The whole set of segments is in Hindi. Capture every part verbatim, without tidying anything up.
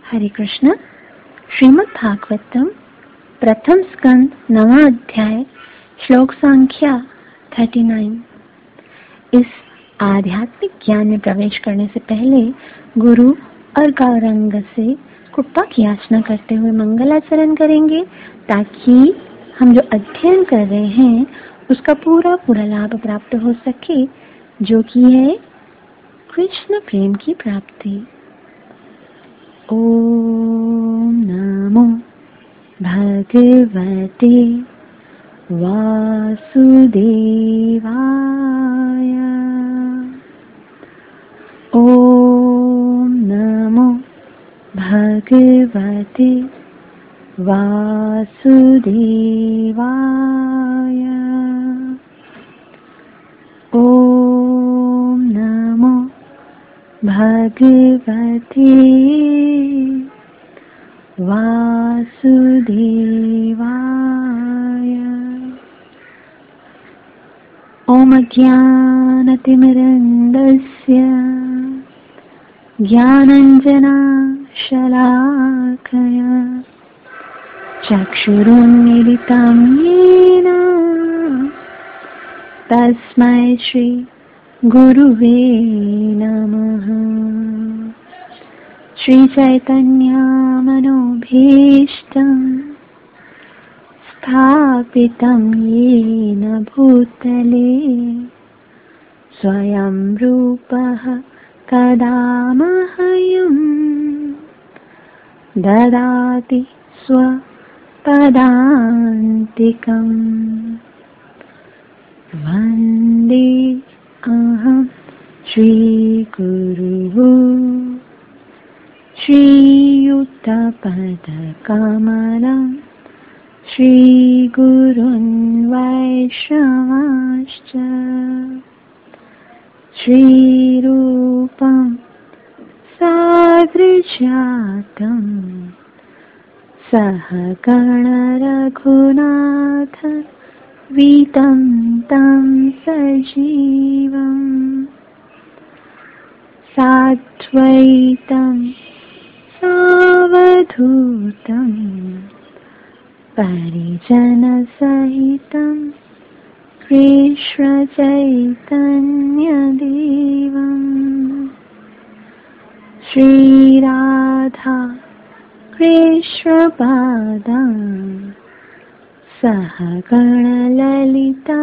हरे कृष्ण। श्रीमद् भागवतम प्रथम स्कंद नवा अध्याय श्लोक संख्या उनतालीस। इस आध्यात्मिक ज्ञान में प्रवेश करने से पहले गुरु और गौरंग से कृपा की याचना करते हुए मंगलाचरण करेंगे, ताकि हम जो अध्ययन कर रहे हैं उसका पूरा पूरा लाभ प्राप्त हो सके, जो कि है कृष्ण प्रेम की प्राप्ति। ओम नमो भगवते वासुदेवाय। ओम नमो भगवते वासुदेवाय। ओम नमो भगवते वासुदेवाय। ओम अज्ञानतिमिरन्दस्य ज्ञानाञ्जनशलाकया चक्षुरुन्मीलितं येन तस्मै श्री गुरुवे नमः। श्री चैतन्य मनोभीष्टं स्थापितं येन भूतले स्वयं रूपः कदा मह्यं ददाति स्वपदान्तिकम्। वन्दे अहं श्रीगुरुः श्रीयुतपदकमलं श्रीगुरुन् वैष्णवांश्च श्रीरूपं साग्रजातं सहगण रघुनाथ वीतं तं सजीवम् साद्वैतं सावधूतं परिजनसहितं कृष्णचैतन्यदेवं श्रीराधा कृष्णपादां सहगणललिता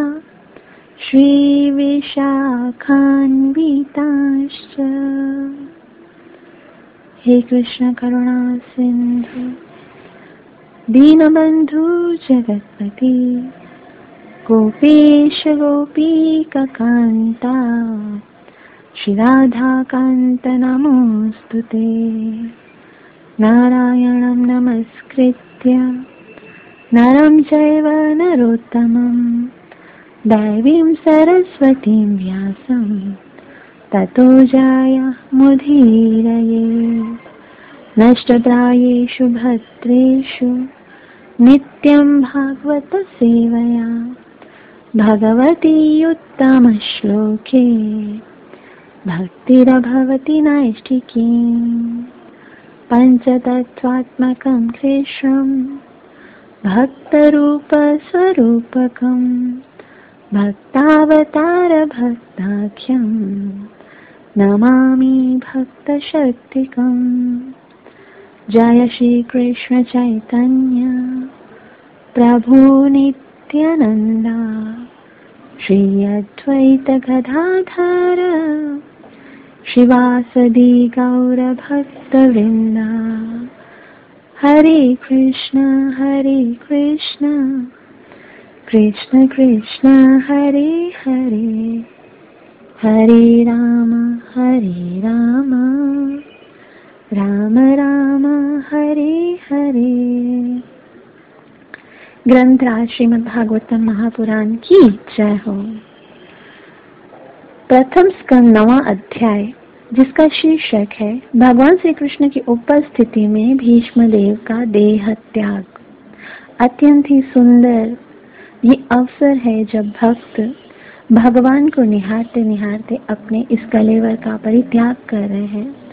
श्रीविशाखान्विताश्च। हे कृष्ण करुणा सिंधु दीनबंधु जगत्पति गोपेश गोपीकान्ता श्री राधा कांत नमोस्तुते। नारायणं नमस्कृत्य नरं चैव नरोत्तमं दैवीं सरस्वतीं व्यासं ततो जयमुदीरये। नष्टप्रायेषु भद्रेषु नित्यं भागवत सेवया भगवती उत्तमश्लोके भक्तिर्भवति नैष्ठिकी। पञ्चतत्त्वात्मकं कृष्णं भक्तरूपस्वरूपकं भक्तावतार भक्ताख्यं नमामि भक्तशक्तिकं। जय श्री कृष्ण चैतन्य प्रभु नित्यानंदा श्री अद्वैत गदाधर श्रीवासदि गौर भक्तवृंदा। हरे कृष्ण हरे कृष्ण कृष्ण कृष्ण हरे हरे हरे राम हरे राम राम राम हरे हरे। ग्रंथराज श्रीमद् भागवतम महापुराण की जय हो। प्रथम स्कंद नवा अध्याय, जिसका शीर्षक है भगवान श्री कृष्ण की उपस्थिति में भीष्म देव का देह त्याग। अत्यंत ही सुंदर ये अवसर है जब भक्त भगवान को निहारते निहारते अपने इस कलेवर का परित्याग कर रहे हैं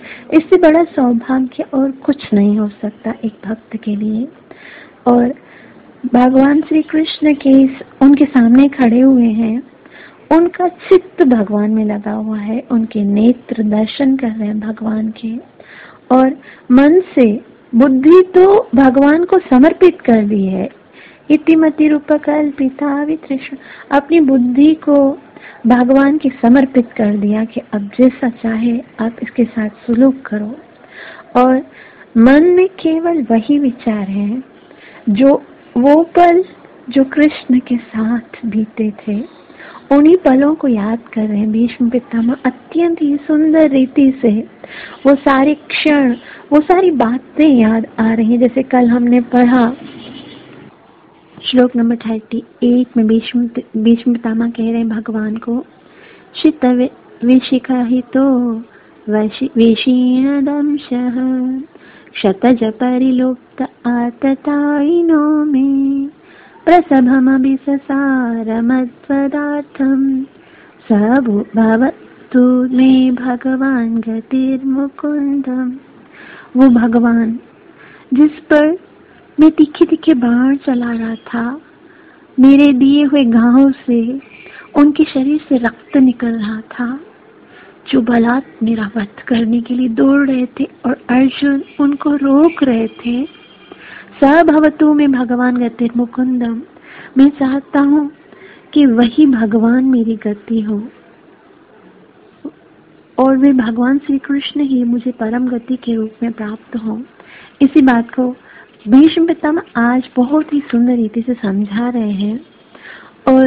इससे बड़ा सौभाग्य और कुछ नहीं हो सकता एक भक्त के लिए। और भगवान श्री कृष्ण के उनके सामने खड़े हुए हैं, उनका चित्त भगवान में लगा हुआ है, उनके नेत्र दर्शन कर रहे हैं भगवान के, और मन से बुद्धि तो भगवान को समर्पित कर दी है। इतिमति रूपकल्पिता वितृष्ण, अपनी बुद्धि को भगवान के समर्पित कर दिया कि अब जैसा चाहे आप इसके साथ सुलूक करो। और मन में केवल वही विचार है जो वो पल जो कृष्ण के साथ बीते थे, उन्हीं पलों को याद कर रहे हैं भीष्म पितामह अत्यंत ही सुंदर रीति से। वो सारे क्षण, वो सारी बातें याद आ रही हैं। जैसे कल हमने पढ़ा श्लोक नंबर थर्टी एट में भीष्म भीष्म पितामह कह रहे हैं भगवान को, शित विशिखहितो वेशीण दंशः क्षतज परिलुप्त आततायिनो मे प्रसभमभि ससारमद्वदार्थं स भवतु मे भगवान गतिर्मुकुन्दम्। वो भगवान जिस पर मैं तीखे तीखे बाण चला रहा था, मेरे दिए हुए घावों से उनके शरीर से रक्त निकल रहा था, जो बलात् मेरा वध करने के लिए दौड़ रहे थे और अर्जुन उनको रोक रहे थे। स भवतु में भगवान गति मुकुंदम, मैं चाहता हूँ कि वही भगवान मेरी गति हो और वे भगवान श्री कृष्ण ही मुझे परम गति के रूप में प्राप्त हो। इसी बात को भीष्म पितामह आज बहुत ही सुंदर रीति से समझा रहे हैं। और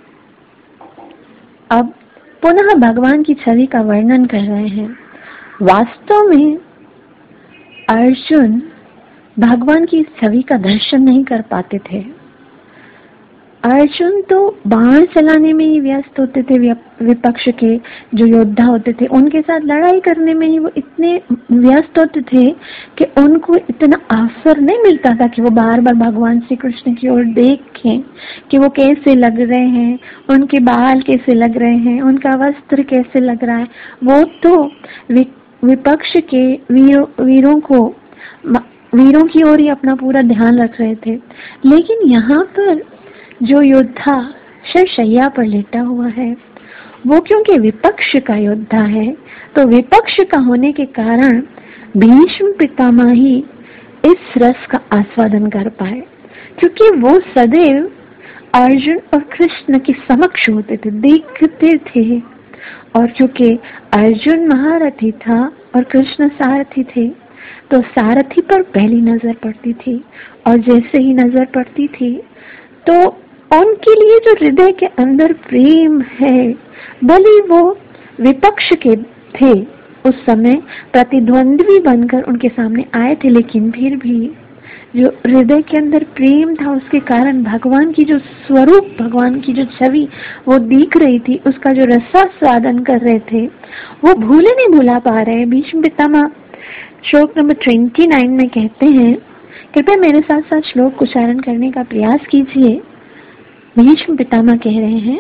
अब पुनः भगवान की छवि का वर्णन कर रहे हैं। वास्तव में अर्जुन भगवान की छवि का दर्शन नहीं कर पाते थे। अर्जुन तो बाण चलाने में ही व्यस्त होते थे, विपक्ष के जो योद्धा होते थे उनके साथ लड़ाई करने में ही वो इतने व्यस्त होते थे कि उनको इतना अवसर नहीं मिलता था कि वो बार बार भगवान श्री कृष्ण की ओर देखें कि वो कैसे लग रहे हैं, उनके बाल कैसे लग रहे हैं, उनका वस्त्र कैसे लग रहा है। वो तो विपक्ष के वीरों वीरों को वीरों की ओर ही अपना पूरा ध्यान रख रहे थे। लेकिन यहाँ पर जो योद्धा शरशैया पर लेटा हुआ है वो क्योंकि विपक्ष का योद्धा है, तो विपक्ष का होने के कारण भीष्म पितामह ही इस रस का आस्वादन कर पाए, क्योंकि वो सदैव अर्जुन और कृष्ण के समक्ष होते थे, देखते थे। और क्योंकि अर्जुन महारथी था और कृष्ण सारथी थे, तो सारथी पर पहली नजर पड़ती थी, और जैसे ही नजर पड़ती थी तो उनके लिए जो हृदय के अंदर प्रेम है, भले वो विपक्ष के थे, उस समय प्रतिद्वंद्वी बनकर उनके सामने आए थे, लेकिन फिर भी जो हृदय के अंदर प्रेम था उसके कारण भगवान की जो स्वरूप, भगवान की जो छवि वो दिख रही थी, उसका जो रसास्वादन कर रहे थे, वो भूले नहीं भुला पा रहे। भीष्म पितामह श्लोक नंबर ट्वेंटी नाइन में कहते हैं, कृपया मेरे साथ साथ श्लोक उच्चारण करने का प्रयास कीजिए। भीष्म पितामह कह रहे हैं,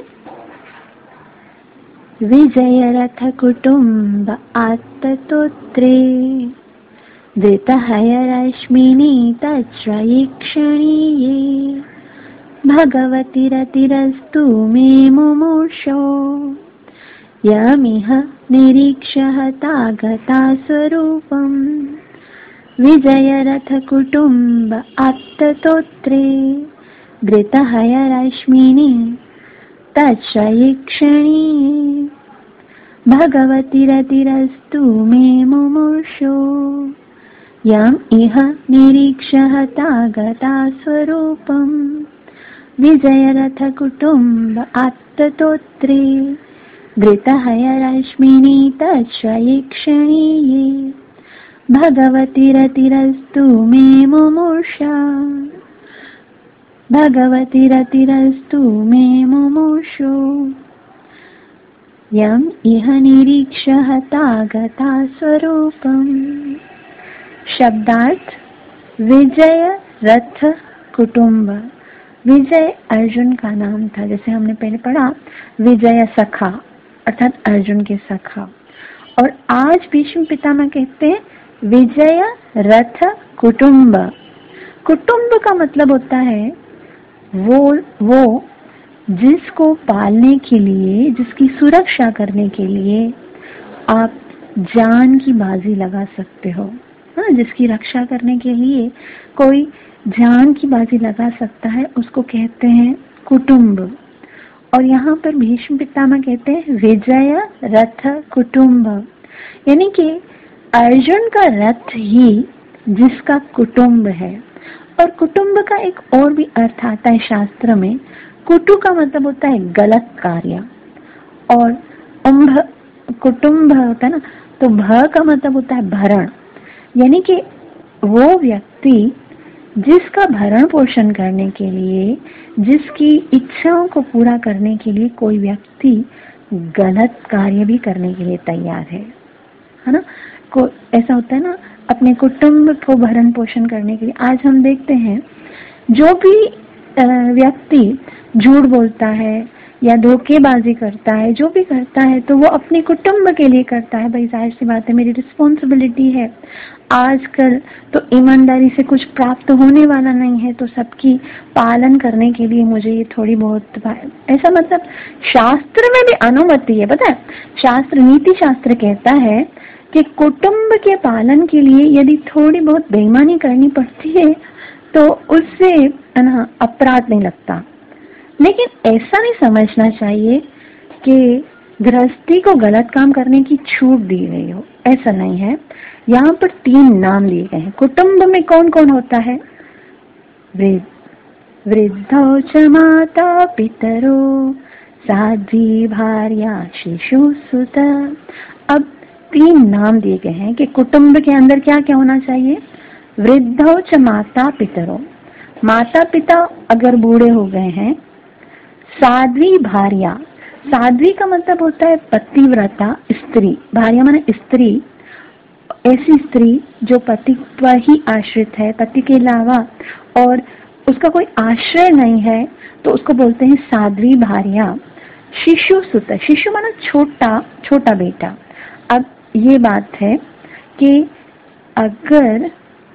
विजय रथ कुटुंब आत्ततोत्रे धृतहय रश्मिनी तच्छ्रयी क्षणीये भगवती रतिरस्तु मे मुमुक्षो यमिह निरीक्ष्य तागता स्वरूपम्। विजय रथ कुटुंब आत्ततोत्रे धृतहय रश्मिनी तच्छ्रयी क्षणीये भगवती रतिरस्तु मे मुमुक्षो यम इह निरीक्ष्य तागता स्वरूपम्। विजय रथ कुटुंब आत्ततोत्रे धृतहय रश्मिनी तच्छ्रयी क्षणीये भगवती रतिरस्तु मे मुमुक्षा भगवती रतिरस्तु मे मुमुक्षो यम इह निरीक्ष्य तागता स्वरूपम्। शब्दार्थ विजय रथ कुटुंब। विजय अर्जुन का नाम था, जैसे हमने पहले पढ़ा विजय सखा अर्थात अर्जुन के सखा, और आज भीष्म पितामह कहते हैं विजय रथ कुटुंब। कुटुंब का मतलब होता है वो वो जिसको पालने के लिए, जिसकी सुरक्षा करने के लिए आप जान की बाजी लगा सकते हो। हाँ, जिसकी रक्षा करने के लिए कोई जान की बाजी लगा सकता है, उसको कहते हैं कुटुंब। और यहाँ पर भीष्म पितामह कहते हैं विजय रथ कुटुंब, यानी कि अर्जुन का रथ ही जिसका कुटुंब है। और कुटुंब का एक और भी अर्थ आता है शास्त्र में। कुटु का मतलब होता है गलत कार्य, और उम्भ कुटुंब होता है ना, तो भ का मतलब होता है भरण, यानी कि वो व्यक्ति जिसका भरण पोषण करने के लिए, जिसकी इच्छाओं को पूरा करने के लिए कोई व्यक्ति गलत कार्य भी करने के लिए तैयार है, है ना। को ऐसा होता है ना, अपने कुटुंब को भरण पोषण करने के लिए। आज हम देखते हैं जो भी व्यक्ति झूठ बोलता है या धोखेबाजी करता है, जो भी करता है तो वो अपने कुटुंब के लिए करता है। भाई जाहिर सी बात है, मेरी रिस्पॉन्सिबिलिटी है। आजकल तो ईमानदारी से कुछ प्राप्त होने वाला नहीं है, तो सबकी पालन करने के लिए मुझे ये थोड़ी बहुत, ऐसा मतलब शास्त्र में भी अनुमति है। पता है, शास्त्र, नीति शास्त्र कहता है कि कुटुंब के पालन के लिए यदि थोड़ी बहुत बेईमानी करनी पड़ती है तो उससे ना अपराध नहीं लगता। लेकिन ऐसा नहीं समझना चाहिए कि गृहस्थी को गलत काम करने की छूट दी गई हो, ऐसा नहीं है। यहाँ पर तीन नाम लिए गए हैं। कुटुंब में कौन कौन होता है? वृद्धौ च माता पितरो साध्वी भार्या शिशु सुत। अब तीन नाम दिए गए हैं कि कुटुंब के अंदर क्या क्या होना चाहिए। वृद्धौ च माता पितरो, माता पिता अगर बूढ़े हो गए हैं। साध्वी भार्या, साध्वी का मतलब होता है पतिव्रता स्त्री, भार्या माने स्त्री, ऐसी स्त्री जो पति पर ही आश्रित है, पति के अलावा और उसका कोई आश्रय नहीं है, तो उसको बोलते हैं साध्वी भार्या। शिशु सुत, शिशु माना छोटा, छोटा बेटा। अब ये बात है कि अगर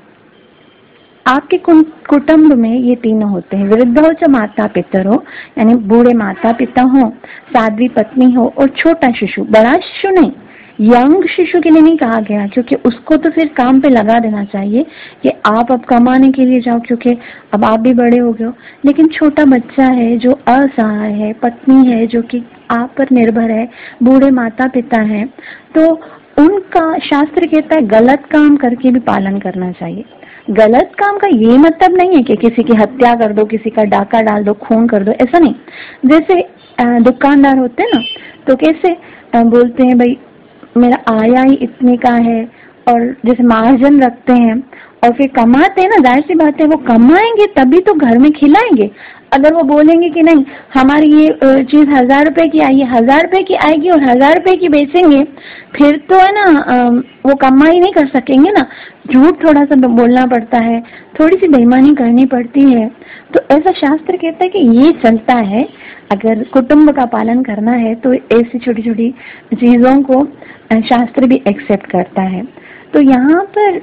आपके कुटुंब में ये तीनों होते हैं, वृद्धो च माता पितरो यानी बूढ़े माता पिता हो, साध्वी पत्नी हो और छोटा शिशु, बड़ा शिशु नहीं, यंग शिशु के लिए नहीं कहा गया, क्योंकि उसको तो फिर काम पे लगा देना चाहिए कि आप अब कमाने के लिए जाओ, क्योंकि अब आप भी बड़े हो गए हो। लेकिन छोटा बच्चा है जो असहाय है, पत्नी है जो कि आप पर निर्भर है, बूढ़े माता पिता है, तो उनका शास्त्र कहता है गलत काम करके भी पालन करना चाहिए। गलत काम का ये मतलब नहीं है कि किसी की हत्या कर दो, किसी का डाका डाल दो, खून कर दो, ऐसा नहीं। जैसे दुकानदार होते हैं ना, तो कैसे बोलते हैं भाई मेरा आया ही इतने का है, और जैसे मार्जिन रखते हैं और फिर कमाते हैं ना, जाहिर सी बात है वो कमाएंगे तभी तो घर में खिलाएंगे। अगर वो बोलेंगे कि नहीं हमारी ये चीज हजार रुपए की आई है, हजार रुपए की आएगी और हजार रुपए की बेचेंगे, फिर तो है ना वो कमाई नहीं कर सकेंगे ना। झूठ थोड़ा सा बोलना पड़ता है, थोड़ी सी बेईमानी करनी पड़ती है। तो ऐसा शास्त्र कहता है कि ये चलता है। अगर कुटुंब का पालन करना है तो ऐसी छोटी छोटी चीजों को शास्त्र भी एक्सेप्ट करता है। तो यहाँ पर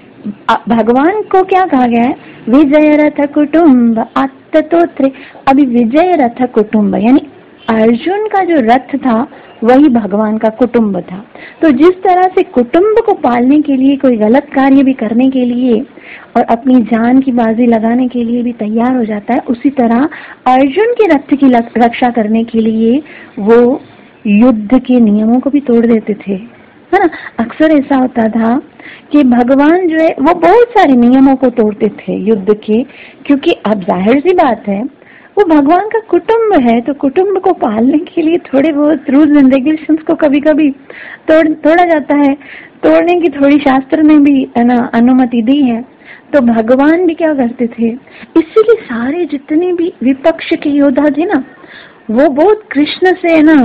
भगवान को क्या कहा गया है? विजय रथ कुटुंब आत्तोत्रे। अभी विजय रथ कुटुंब यानी अर्जुन का जो रथ था वही भगवान का कुटुंब था। तो जिस तरह से कुटुंब को पालने के लिए कोई गलत कार्य भी करने के लिए और अपनी जान की बाजी लगाने के लिए भी तैयार हो जाता है, उसी तरह अर्जुन के रथ की रक्षा करने के लिए वो युद्ध के नियमों को भी तोड़ देते थे, है ना। अक्सर ऐसा होता था कि भगवान जो है वो बहुत सारे नियमों को तोड़ते थे युद्ध के, क्योंकि अब जाहिर सी बात है वो भगवान का कुटुंब है, तो कुटुंब को पालने के लिए थोड़े बहुत रूल्स एंड रेगुलेशंस को कभी कभी तोड़ तोड़ा जाता है। तोड़ने की थोड़ी शास्त्र ने भी ना अनुमति दी है। तो भगवान भी क्या करते थे, इसीलिए सारे जितने भी विपक्ष के योद्धा थे ना, वो बहुत कृष्ण से ना,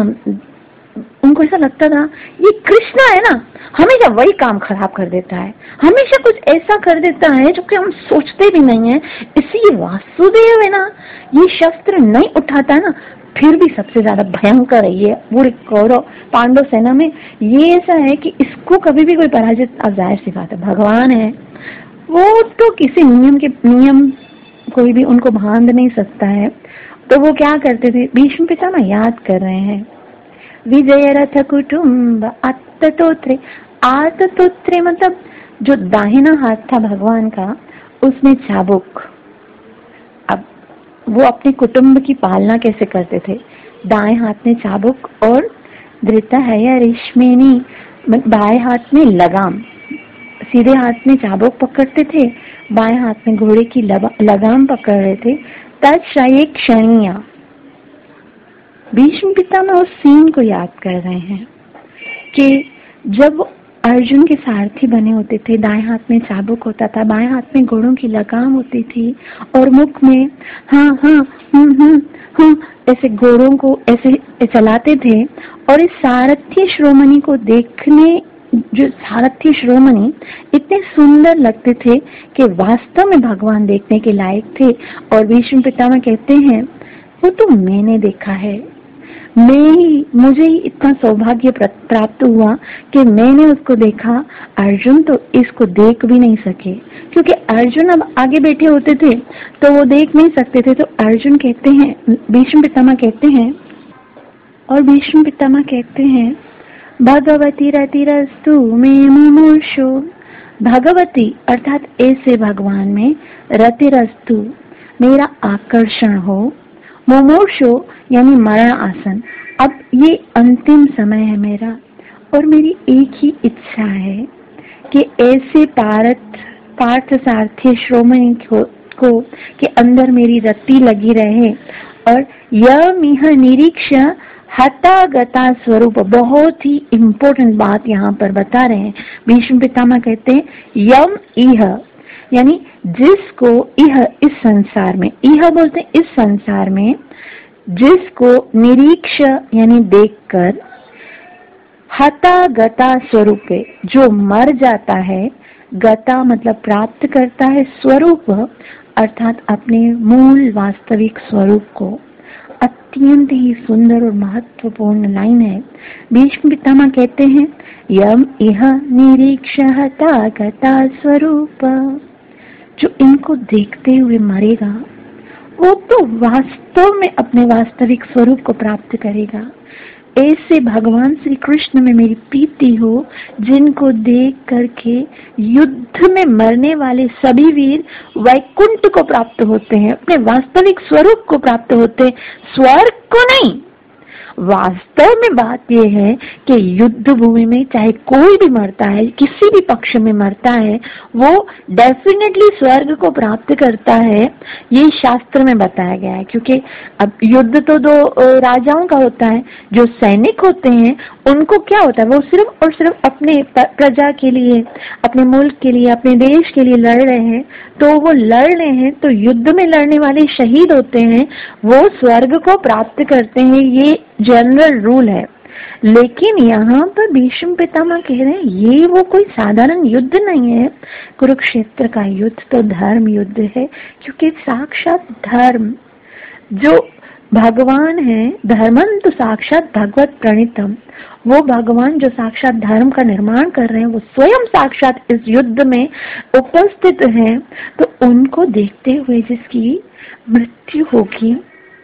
उनको ऐसा लगता था ये कृष्ण है ना, हमेशा वही काम खराब कर देता है, हमेशा कुछ ऐसा कर देता है जो कि हम सोचते भी नहीं है। इसी वासुदेव है ना, ये शस्त्र नहीं उठाता ना फिर भी सबसे ज्यादा भयंकर है ये पूरे कौरव पांडव सेना में। ये ऐसा है कि इसको कभी भी कोई पराजित, अब जाहिर सी बात है भगवान है, वो तो किसी नियम के नियम कोई भी उनको बांध नहीं सकता है। तो वो क्या करते थे, भीष्म पितामह याद कर रहे हैं, विजय रथ कुटुंब आत्ततोत्रे। आत्ततोत्रे मतलब जो दाहिना हाथ था भगवान का, उसमें चाबुक। अब वो अपने कुटुंब की पालना कैसे करते थे, दाएं हाथ में चाबुक और धृता है रेशमेनी, बाएं हाथ में लगाम, सीधे हाथ में चाबुक पकड़ते थे, बाएं हाथ में घोड़े की लगाम पकड़ रहे थे। तत्क्षय क्षणिया, भीष्म पितामह उस सीन को याद कर रहे हैं कि जब अर्जुन के सारथी बने होते थे, दाएं हाथ में चाबुक होता था, बाएं हाथ में घोड़ों की लगाम होती थी और मुख में हाँ हाँ हम्म हम्म हाँ ऐसे घोड़ों को ऐसे चलाते थे। और इस सारथी श्रोमणी को देखने, जो सारथी श्रोमणी इतने सुंदर लगते थे कि वास्तव में भगवान देखने के लायक थे। और भीष्म पितामह कहते हैं वो तो मैंने देखा है, मैं ही मुझे ही इतना सौभाग्य प्राप्त हुआ कि मैंने उसको देखा। अर्जुन तो इसको देख भी नहीं सके, क्योंकि अर्जुन अब आगे बैठे होते थे तो वो देख नहीं सकते थे। तो अर्जुन कहते हैं, भीष्म पितामह कहते हैं, और भीष्म पितामह कहते हैं भगवती रतिरस्तु मे मुमुर्षु। भगवती अर्थात ऐसे भगवान में रतिरस्तु मेरा आकर्षण हो, मुमुर्षु यानी मरण आसन। अब ये अंतिम समय है मेरा और मेरी एक ही इच्छा है कि ऐसे पार्थ पार्थ सारथी श्रोमणी को, को के अंदर मेरी रति लगी रहे। और यम इह निरीक्ष हता गता स्वरूप, बहुत ही इम्पोर्टेंट बात यहाँ पर बता रहे हैं भीष्म पितामह। कहते हैं यम इह यानी जिसको, इह इस संसार में, इह बोलते हैं इस संसार में, जिसको निरीक्ष यानी देखकर, हता गता स्वरूप जो मर जाता है, गता मतलब प्राप्त करता है, स्वरूप अर्थात अपने मूल वास्तविक स्वरूप को। अत्यंत ही सुंदर और महत्वपूर्ण लाइन है। भीष्म पितामह कहते हैं यम इह निरीक्ष हता गता स्वरूप, जो इनको देखते हुए मरेगा वो तो वास्तव में अपने वास्तविक स्वरूप को प्राप्त करेगा। ऐसे भगवान श्री कृष्ण में मेरी प्रीति हो, जिनको देख करके युद्ध में मरने वाले सभी वीर वैकुंठ को प्राप्त होते हैं, अपने वास्तविक स्वरूप को प्राप्त होते हैं, स्वर्ग को नहीं। वास्तव में बात यह है कि युद्ध भूमि में चाहे कोई भी मरता है, किसी भी पक्ष में मरता है, वो डेफिनेटली स्वर्ग को प्राप्त करता है, ये शास्त्र में बताया गया है। क्योंकि अब युद्ध तो दो राजाओं का होता है, जो सैनिक होते हैं उनको क्या होता है, वो सिर्फ और सिर्फ अपने प्रजा के लिए, अपने मुल्क के लिए, अपने देश के लिए लड़ रहे हैं, तो वो लड़ रहे हैं तो युद्ध में लड़ने वाले शहीद होते हैं, वो स्वर्ग को प्राप्त करते हैं, ये जनरल रूल है। लेकिन यहाँ पर भीष्म पितामह कह रहे हैं ये वो कोई साधारण युद्ध नहीं है। कुरुक्षेत्र का युद्ध तो धर्म युद्ध है, क्योंकि साक्षात धर्म जो भगवान है, धर्मं तो साक्षात भगवत प्रणीतम, वो भगवान जो साक्षात धर्म का निर्माण कर रहे हैं, वो स्वयं साक्षात इस युद्ध में उपस्थित हैं। तो उनको देखते हुए जिसकी मृत्यु होगी,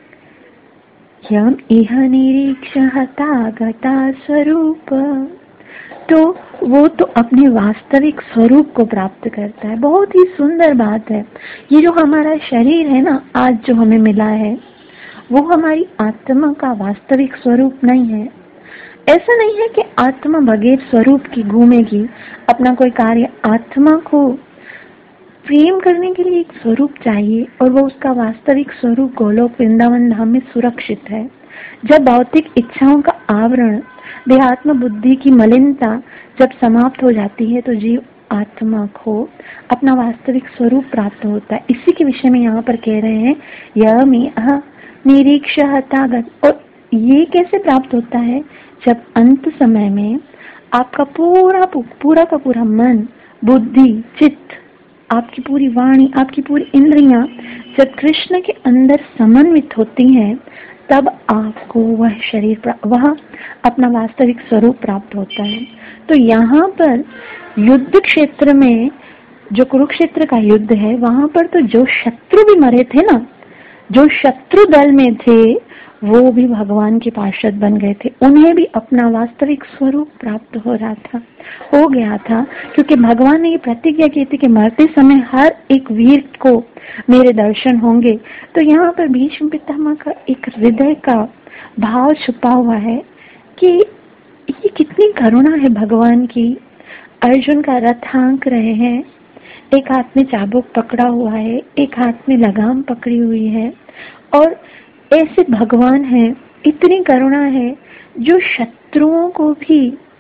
यम इह निरीक्ष हता गता स्वरूप, तो वो तो अपने वास्तविक स्वरूप को प्राप्त करता है। बहुत ही सुंदर बात है। ये जो हमारा शरीर है ना, आज जो हमें मिला है, वो हमारी आत्मा का वास्तविक स्वरूप नहीं है। ऐसा नहीं है कि आत्मा बगैर स्वरूप की घूमेगी, अपना कोई कार्य। आत्मा को प्रेम करने के लिए एक स्वरूप चाहिए, और वो उसका वास्तविक स्वरूप गोलोक वृंदावन धाम में सुरक्षित है। जब भौतिक इच्छाओं का आवरण, देहात्म बुद्धि की मलिनता जब समाप्त हो जाती है, तो जीव आत्मा को अपना वास्तविक स्वरूप प्राप्त होता है। इसी के विषय में यहाँ पर कह रहे हैं यह निरीक्ष हतागत। और ये कैसे प्राप्त होता है, जब अंत समय में आपका पूरा पूरा का पूरा मन, बुद्धि, चित्त, आपकी पूरी वाणी, आपकी पूरी इंद्रियां जब कृष्ण के अंदर समन्वित होती हैं तब आपको वह शरीर वह अपना वास्तविक स्वरूप प्राप्त होता है। तो यहाँ पर युद्ध क्षेत्र में, जो कुरुक्षेत्र का युद्ध है, वहां पर तो जो शत्रु भी मरे थे ना, जो शत्रु दल में थे वो भी भगवान के पार्षद बन गए थे, उन्हें भी अपना वास्तविक स्वरूप प्राप्त हो रहा था, हो गया था, क्योंकि भगवान ने ये प्रतिज्ञा की थी कि मरते समय हर एक वीर को मेरे दर्शन होंगे। तो यहाँ पर भीष्म पितामह का एक हृदय का भाव छुपा हुआ है कि ये कितनी करुणा है भगवान की। अर्जुन का रथ हाँक रहे हैं, एक हाथ में चाबुक पकड़ा हुआ है, एक हाथ में लगाम पकड़ी हुई है, और ऐसे भगवान है, इतनी करुणा है, जो शत्रुओं को भी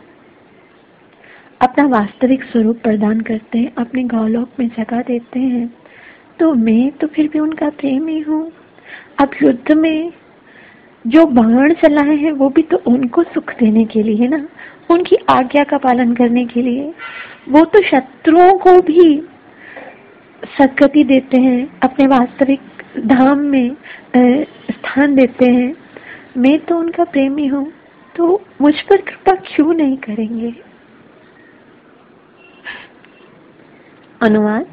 अपना वास्तविक स्वरूप प्रदान करते हैं, अपने गौलोक में जगह देते हैं। तो मैं तो फिर भी उनका प्रेमी हूँ। अब युद्ध में जो बाण चलाए हैं वो भी तो उनको सुख देने के लिए है ना, उनकी आज्ञा का पालन करने के लिए। वो तो शत्रुओं को भी सद्गति देते हैं, अपने वास्तविक धाम में स्थान देते हैं। मैं तो उनका प्रेमी हूँ, तो मुझ पर कृपा क्यों नहीं करेंगे। अनुवाद।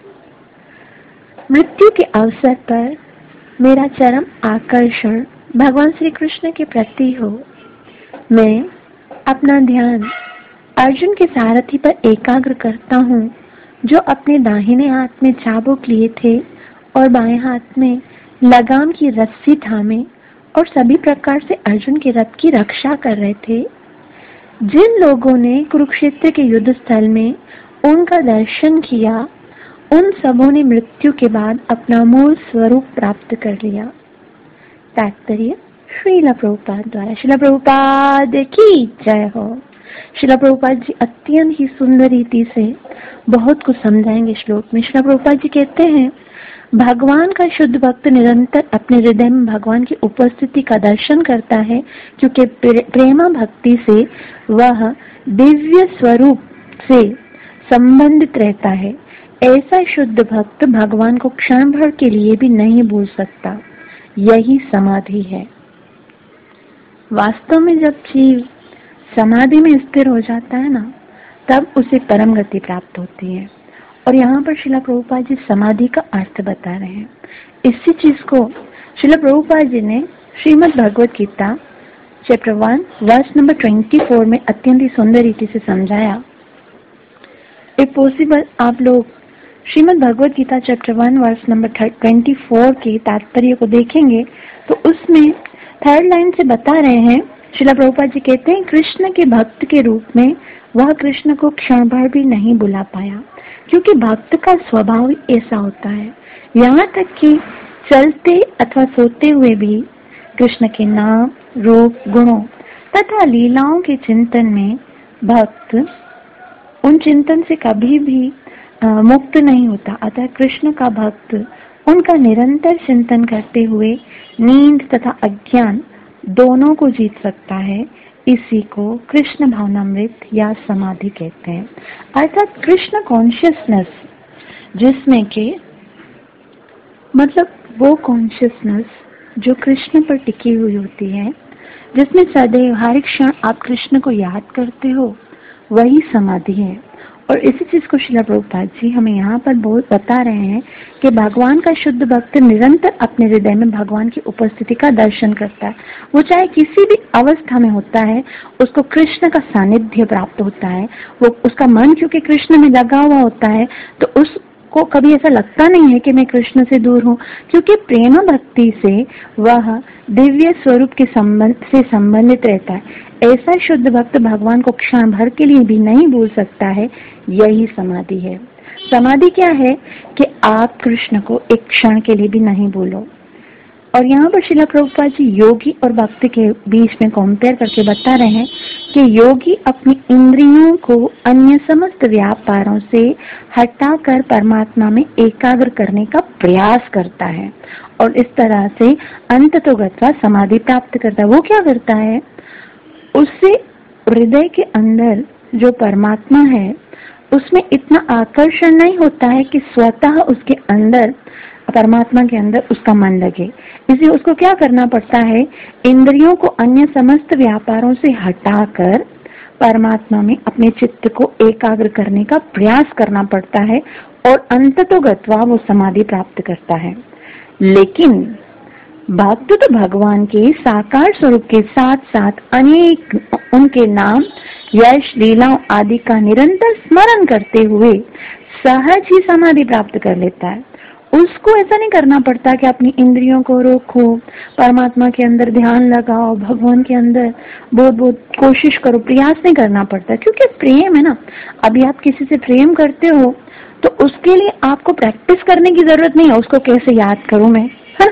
मृत्यु के अवसर पर मेरा चरम आकर्षण भगवान श्री कृष्ण के प्रति हो। मैं अपना ध्यान अर्जुन के सारथी पर एकाग्र करता हूँ, जो अपने दाहिने हाथ में चाबुक लिए थे और बाएं हाथ में लगाम की रस्सी थामे और सभी प्रकार से अर्जुन के रथ की रक्षा कर रहे थे। जिन लोगों ने कुरुक्षेत्र के युद्ध स्थल में उनका दर्शन किया, उन सबों ने मृत्यु के बाद अपना मूल स्वरूप प्राप्त कर लिया। तात्पर्य श्रील प्रभुपाद द्वारा। श्रील प्रभुपाद की जय हो। श्रील प्रभुपाद जी अत्यंत ही सुंदर रीति से बहुत कुछ समझाएंगे श्लोक में। श्रील प्रभुपाद जी कहते हैं, भगवान का शुद्ध भक्त निरंतर अपने हृदय में भगवान की उपस्थिति का दर्शन करता है, क्योंकि प्रेमा भक्ति से वह दिव्य स्वरूप से संबंधित रहता है। ऐसा शुद्ध भक्त भगवान को क्षण भर के लिए भी नहीं भूल सकता। यही समाधि है। वास्तव में जब जीव समाधि में स्थिर हो जाता है ना, तब उसे परम गति प्राप्त होती है। और यहाँ पर श्रील प्रभुपाद जी समाधि का अर्थ बता रहे हैं। इसी चीज को श्रील प्रभुपाद जी ने Shrimad Bhagavad Gita chapter one verse number twenty four में अत्यंत ही सुंदर रीति से समझाया। इफ पॉसिबल आप लोग Shrimad Bhagavad Gita chapter one verse number twenty four के तात्पर्य को देखेंगे तो उसमें थर्ड लाइन से बता रहे हैं, श्रील प्रभुपाद जी कहते हैं, कृष्ण के भक्त के रूप में वह कृष्ण को क्षण भर भी नहीं बुला पाया, क्योंकि भक्त का स्वभाव ऐसा होता है। यहाँ तक कि चलते अथवा सोते हुए भी कृष्ण के नाम, रूप, गुणों तथा लीलाओं के चिंतन में भक्त उन चिंतन से कभी भी आ, मुक्त नहीं होता। अतः कृष्ण का भक्त उनका निरंतर चिंतन करते हुए नींद तथा अज्ञान दोनों को जीत सकता है। इसी को कृष्ण भावनामृत या समाधि कहते हैं, अर्थात कृष्ण कॉन्शियसनेस, जिसमें के मतलब वो कॉन्शियसनेस जो कृष्ण पर टिकी हुई होती है, जिसमें सदैव हर क्षण आप कृष्ण को याद करते हो, वही समाधि है। और इसी चीज को श्रील प्रभुपाद जी हमें यहाँ पर बहुत बता रहे हैं कि भगवान का शुद्ध भक्त निरंतर अपने हृदय में भगवान की उपस्थिति का दर्शन करता है। वो चाहे किसी भी अवस्था में होता है, उसको कृष्ण का सानिध्य प्राप्त होता है। वो उसका मन क्योंकि कृष्ण में लगा हुआ होता है, तो उसको कभी ऐसा लगता नहीं है कि मैं कृष्ण से दूर हूँ, क्योंकि प्रेम भक्ति से वह दिव्य स्वरूप के संबंध से संबंधित रहता है। ऐसा शुद्ध भक्त भगवान को क्षण भर के लिए भी नहीं भूल सकता है। यही समाधि है। समाधि क्या है कि आप कृष्ण को एक क्षण के लिए भी नहीं भूलो। और यहाँ पर श्रील प्रभुपाद जी योगी और भक्त के बीच में कंपेयर करके बता रहे हैं कि योगी अपनी इंद्रियों को अन्य समस्त व्यापारों से हटाकर परमात्मा में एकाग्र करने का प्रयास करता है और इस तरह से अंततोगत्वा समाधि प्राप्त करता है। वो क्या करता है, उससे हृदय के अंदर जो परमात्मा है उसमें इतना आकर्षण नहीं होता है कि स्वतः उसके अंदर परमात्मा के अंदर उसका मन लगे। इसलिए उसको क्या करना पड़ता है, इंद्रियों को अन्य समस्त व्यापारों से हटाकर परमात्मा में अपने चित्त को एकाग्र करने का प्रयास करना पड़ता है और अंततोगत्वा वो समाधि प्राप्त करता है। लेकिन भक्त तो भगवान के साकार स्वरूप के साथ साथ अनेक उनके नाम, यश, लीलाओं आदि का निरंतर स्मरण करते हुए सहज ही समाधि प्राप्त कर लेता है। उसको ऐसा नहीं करना पड़ता कि अपनी इंद्रियों को रोको, परमात्मा के अंदर ध्यान लगाओ, भगवान के अंदर बहुत बहुत कोशिश करो, प्रयास नहीं करना पड़ता, क्योंकि प्रेम है ना। अभी आप किसी से प्रेम करते हो तो उसके लिए आपको प्रैक्टिस करने की जरूरत नहीं है, उसको कैसे याद करूं मैं।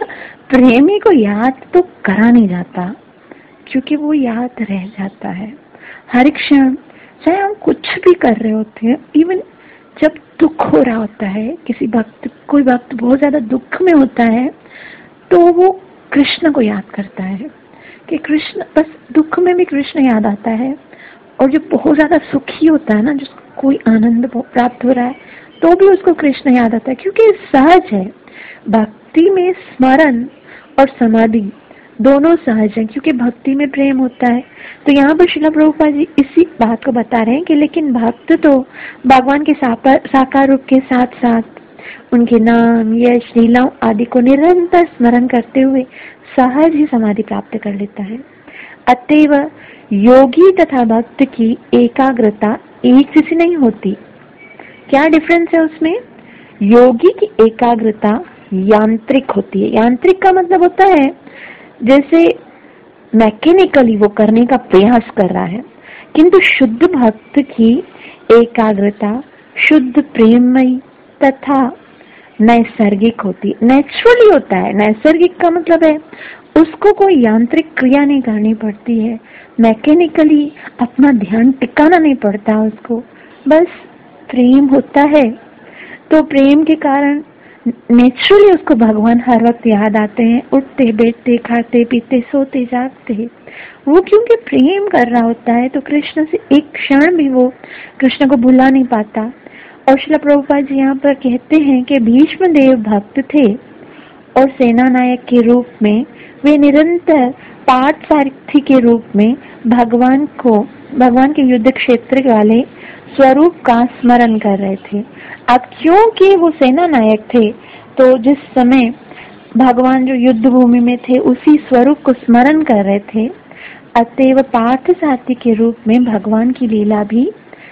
प्रेमी को याद तो करा नहीं जाता, क्योंकि वो याद रह जाता है हर क्षण, चाहे हम कुछ भी कर रहे होते हैं। इवन जब दुख हो रहा होता है, किसी वक्त कोई वक्त बहुत ज्यादा दुख में होता है, तो वो कृष्ण को याद करता है कि कृष्ण, बस दुख में भी कृष्ण याद आता है। और जो बहुत ज्यादा सुखी होता है ना, जिसको कोई आनंद प्राप्त हो रहा है, तो भी उसको कृष्ण याद आता है, क्योंकि सहज है। भक्ति में स्मरण और समाधि दोनों सहज हैं, क्योंकि भक्ति में प्रेम होता है। तो यहाँ पर श्रील प्रभुपाद जी इसी बात को बता रहे हैं कि लेकिन भक्त तो भगवान के साकार रूप के साथ साथ उनके नाम, यश, लीलाओं आदि को निरंतर स्मरण करते हुए सहज ही समाधि प्राप्त कर लेता है। अतएव योगी तथा भक्त की एकाग्रता एक जैसी नहीं होती। क्या डिफरेंस है उसमें? योगी की एकाग्रता यांत्रिक होती है। यांत्रिक का मतलब होता है जैसे मैकेनिकली वो करने का प्रयास कर रहा है, किंतु शुद्ध भक्त की एकाग्रता शुद्ध प्रेममयी तथा नैसर्गिक होती, नेचुरली होता है। नैसर्गिक का मतलब है उसको कोई यांत्रिक क्रिया नहीं करनी पड़ती है, मैकेनिकली अपना ध्यान टिकाना नहीं पड़ता उसको, बस प्रेम होता है। तो प्रेम के कारण नेचुरली उसको भगवान हर वक्त याद आते हैं, उठते बैठते खाते पीते सोते जागते। वो क्योंकि प्रेम कर रहा होता है तो कृष्ण से एक क्षण भी वो कृष्ण को भुला नहीं पाता। और श्रील प्रभुपाद जी यहाँ पर कहते हैं कि भीष्म देव भक्त थे और सेना नायक के रूप में वे निरंतर पार्थ सारथी के रूप में भगवान को, भगवान के युद्ध क्षेत्र वाले स्वरूप का स्मरण कर रहे थे। अब क्योंकि वो सेना नायक थे तो जिस समय भगवान जो युद्ध भूमि में थे उसी स्वरूप को स्मरण कर रहे थे, अतएव पार्थ सारथी के रूप में भगवान की लीला भी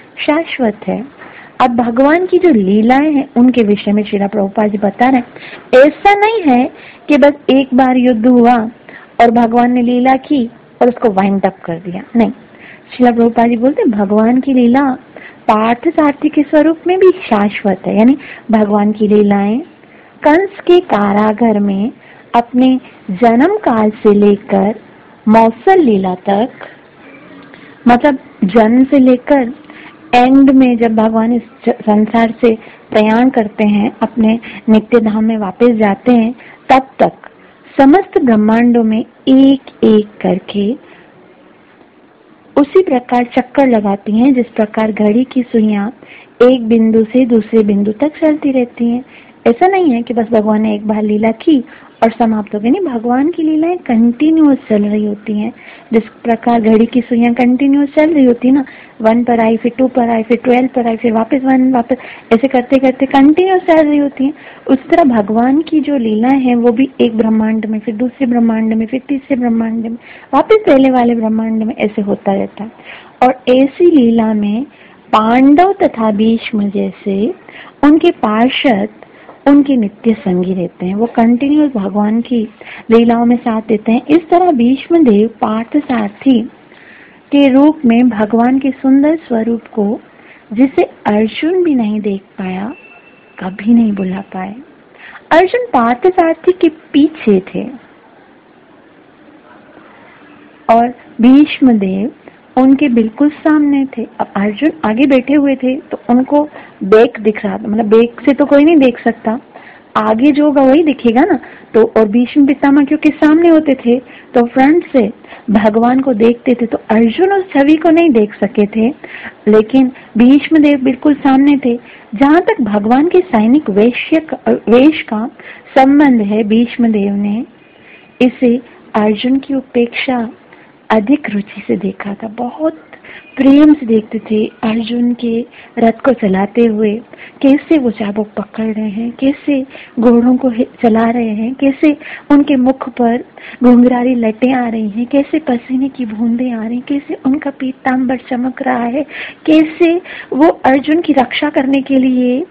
शाश्वत है। अब भगवान की जो लीलाएं हैं उनके विषय में श्रील प्रभुपाद जी बता रहे हैं, ऐसा नहीं है कि बस एक बार युद्ध हुआ और भगवान ने लीला की और उसको वाइंड अप कर दिया, नहीं। श्रील प्रभुपाद जी बोलते भगवान की लीला पार्थ सारथी के स्वरूप में भी शाश्वत है। यानी भगवान की लीलाएं कंस के कारागार में अपने जन्म काल से लेकर मौसल लीला तक, मतलब जन्म से लेकर एंड में जब भगवान इस संसार से प्रयाण करते हैं, अपने नित्य धाम में वापस जाते हैं, तब तक समस्त ब्रह्मांडों में एक एक करके उसी प्रकार चक्कर लगाती हैं जिस प्रकार घड़ी की सुइयां एक बिंदु से दूसरे बिंदु तक चलती रहती हैं। ऐसा नहीं है कि बस भगवान ने एक बार लीला की और समाप्त हो गई, नहीं, भगवान की लीलाएं कंटिन्यूअस चल रही होती हैं। जिस प्रकार घड़ी की सुइयां कंटिन्यूअस चल रही होती है ना, वन पर आई, फिर टू पर आई, फिर ट्वेल्व पर आई, फिर वापस वन, वापस ऐसे करते करते कंटिन्यूअस चल रही होती हैं। उस तरह भगवान की जो लीलाएं हैं वो भी एक ब्रह्मांड में, फिर दूसरे ब्रह्मांड में, फिर तीसरे ब्रह्मांड में, वापस पहले वाले ब्रह्मांड में, ऐसे होता रहता है। और ऐसी लीला में पांडव तथा भीष्म जैसे उनके पार्षद उनके नित्य संगी रहते हैं, वो कंटिन्यूअस भगवान की लीलाओं में साथ देते हैं। इस तरह भीष्म देव पार्थ सारथी के रूप में भगवान के सुंदर स्वरूप को, जिसे अर्जुन भी नहीं देख पाया, कभी नहीं भुला पाए। अर्जुन पार्थ सारथी के पीछे थे और भीष्म देव उनके बिल्कुल सामने थे। अब अर्जुन आगे बैठे हुए थे तो उनको बैक दिख रहा था, मतलब बैक से तो कोई नहीं देख सकता, आगे जो होगा वही दिखेगा ना। तो और भीष्म पितामह क्योंकि सामने होते थे तो फ्रंट से भगवान को देखते थे, तो अर्जुन उस छवि को नहीं देख सके थे, लेकिन भीष्म देव बिल्कुल सामने थे। जहाँ तक भगवान के सैनिक वेश्य वेश का संबंध है, भीष्म देव ने इसे अर्जुन की उपेक्षा अधिक रुचि से देखा था, बहुत प्रेम से देखते थे अर्जुन के रथ को चलाते हुए, कैसे वो चाबुक पकड़ रहे हैं, कैसे घोड़ों को चला रहे हैं, कैसे उनके मुख पर घुंघरारी लटें आ रही हैं, कैसे पसीने की बूंदें आ रही हैं, कैसे उनका पीतांबर चमक रहा है, कैसे वो अर्जुन की रक्षा करने के लिए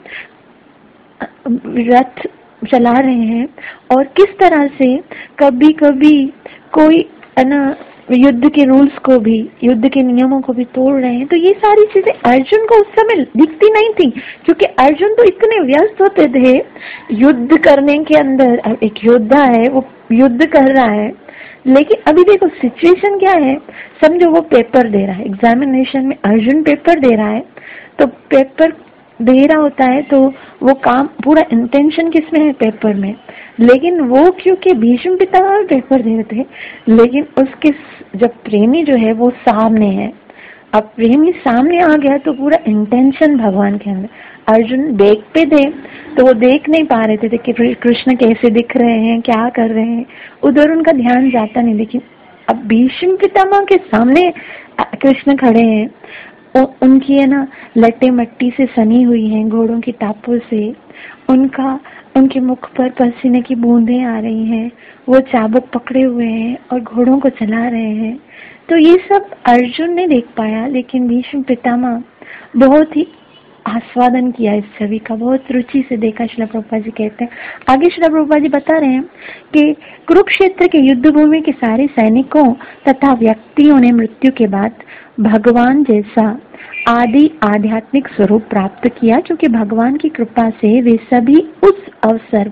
रथ चला रहे हैं, और किस तरह से कभी कभी कोई ना युद्ध के रूल्स को भी, युद्ध के नियमों को भी तोड़ रहे हैं। तो ये सारी चीजें अर्जुन को उस समय दिखती नहीं थी, क्योंकि अर्जुन तो इतने व्यस्त होते थे युद्ध करने के अंदर। अब एक योद्धा है, वो युद्ध कर रहा है, लेकिन अभी देखो सिचुएशन क्या है। समझो वो पेपर दे रहा है, एग्जामिनेशन में अर्जुन पेपर दे रहा है, तो पेपर दे रहा होता है तो वो काम पूरा इंटेंशन किसमें है, पेपर में। लेकिन वो क्योंकि भीष्म पितामह पेपर दे रहे थे, लेकिन उसके जब प्रेमी जो है वो सामने है, अब प्रेमी सामने आ गया तो पूरा इंटेंशन भगवान के अंदर। अर्जुन देखते थे तो वो देख नहीं पा रहे थे कि कृष्ण कैसे दिख रहे हैं, क्या कर रहे हैं, उधर उनका ध्यान जाता नहीं। लेकिन अब भीष्म पितामह के सामने कृष्ण खड़े हैं, उनकी है ना लट्टे मट्टी से सनी हुई हैं, घोड़ों की टापों से, उनका उनके मुख पर पसीने की बूंदें आ रही हैं, वो चाबुक पकड़े हुए हैं और घोड़ों को चला रहे हैं। तो ये सब अर्जुन ने देख पाया, लेकिन भीष्म पितामह बहुत ही आस्वादन किया इस छवि का, बहुत रुचि से देखा। श्रील प्रभुपाद जी कहते हैं, आगे श्रील प्रभुपाद जी बता रहे हैं कि कुरुक्षेत्र के युद्ध भूमि के सारे सैनिकों तथा व्यक्तियों ने मृत्यु के बाद भगवान जैसा आदि आध्यात्मिक स्वरूप प्राप्त किया, क्योंकि भगवान की कृपा से वे सभी उस अवसर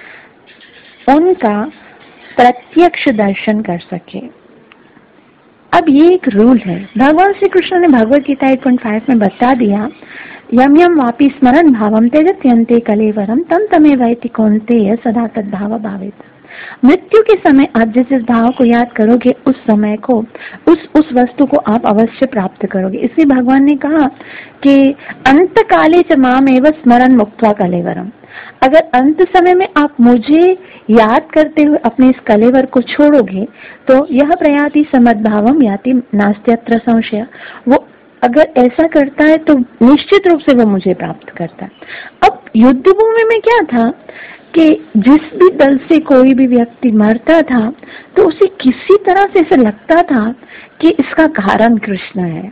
पर उनका प्रत्यक्ष दर्शन कर सके। अब ये एक रूल है, भगवान श्री कृष्ण ने भगवद गीता आठ पॉइंट पाँच में बता दिया, यम यम वापि स्मरण भावम त्यजत्यन्ते कलेवरम तम तमे वैति कौन्तेय सदा तद्भाव भावेत। मृत्यु के समय आप जिस जिस भाव को याद करोगे, उस समय को, उस उस वस्तु को आप अवश्य प्राप्त करोगे। इसलिए भगवान ने कहा कि अंत काले च माम एव स्मरण मुक्त्वा कलेवरम। अगर अंत समय में आप मुझे याद करते हुए अपने इस कलेवर को छोड़ोगे तो यह प्रयाति समद्भावम याति नास्त्यत्र संशय। वो अगर ऐसा करता है तो निश्चित रूप से वो मुझे प्राप्त करता है। अब युद्ध भूमि में क्या था कि जिस भी दल से कोई भी व्यक्ति मरता था तो उसे किसी तरह से ऐसा लगता था कि इसका कारण कृष्ण है,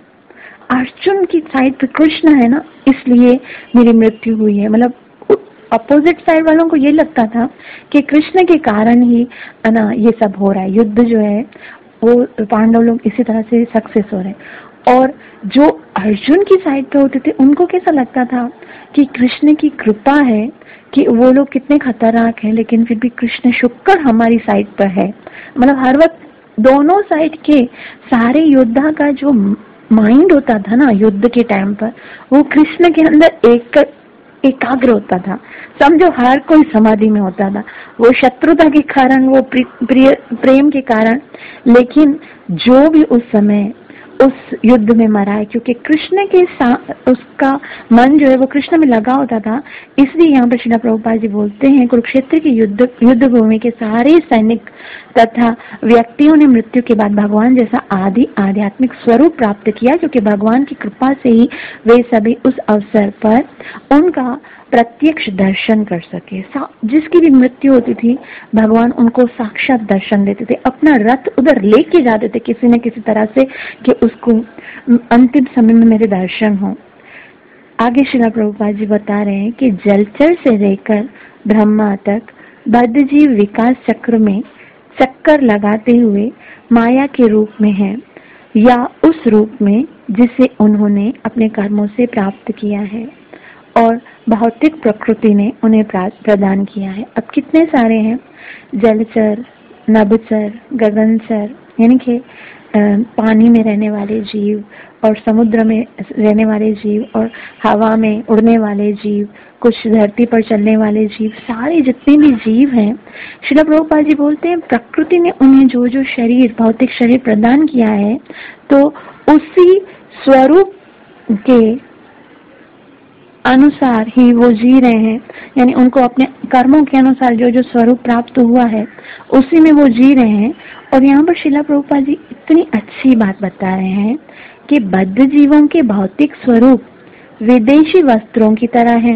अर्जुन की साइड पे कृष्ण है ना, इसलिए मेरी मृत्यु हुई है। मतलब अपोजिट साइड वालों को ये लगता था कि कृष्ण के कारण ही ना ये सब हो रहा है, युद्ध जो है वो पांडव लोग इसी तरह से सक्सेस हो रहे हैं। और जो अर्जुन की साइड पे होते थे उनको कैसा लगता था कि कृष्ण की कृपा है कि वो लोग कितने खतरनाक हैं, लेकिन फिर भी कृष्ण शुक्र हमारी साइड पर है। मतलब हर वक्त दोनों साइड के सारे योद्धा का जो माइंड होता था ना युद्ध के टाइम पर, वो कृष्ण के अंदर एक एकाग्र होता था। समझो हर कोई समाधि में होता था, वो शत्रुता के कारण, वो प्रिय प्रेम के कारण, लेकिन जो भी उस समय उस युद्ध में मरा है, क्योंकि कृष्ण के साथ उसका मन जो है वो कृष्ण में लगा होता था। इसलिए यहाँ पर श्रील प्रभुपाद जी बोलते हैं, कुरुक्षेत्र की युद्ध युद्ध भूमि के सारे सैनिक तथा व्यक्तियों ने मृत्यु के बाद भगवान जैसा आदि आध्यात्मिक स्वरूप प्राप्त किया, क्योंकि भगवान की कृपा से ही वे सभी उस अवसर पर उनका प्रत्यक्ष दर्शन कर सके। जिसकी भी मृत्यु होती थी भगवान उनको साक्षात दर्शन देते थे, अपना रथ उधर लेके जाते थे किसी न किसी तरह से कि उसको अंतिम समय में मेरे दर्शन हो। आगे श्रील प्रभुपाद जी बता रहे हैं कि जलचर से लेकर ब्रह्मा तक बद्धजीव विकास चक्र में चक्कर लगाते हुए माया के रूप में है, या उस रूप में जिसे उन्होंने अपने कर्मों से प्राप्त किया है और भौतिक प्रकृति ने उन्हें प्रदान किया है। अब कितने सारे हैं, जलचर, नभचर, गगनचर, यानी कि पानी में रहने वाले जीव और समुद्र में रहने वाले जीव और हवा में उड़ने वाले जीव, कुछ धरती पर चलने वाले जीव, सारे जितने भी जीव हैं, श्रील प्रभुपाद जी बोलते हैं प्रकृति ने उन्हें जो जो शरीर, भौतिक शरीर प्रदान किया है, तो उसी स्वरूप के अनुसार ही वो जी रहे हैं। यानी उनको अपने कर्मों के अनुसार जो जो स्वरूप प्राप्त हुआ है उसी में वो जी रहे हैं। और यहाँ पर श्रील प्रभुपाद जी इतनी अच्छी बात बता रहे हैं कि बद्ध जीवों के भौतिक स्वरूप विदेशी वस्त्रों की तरह है।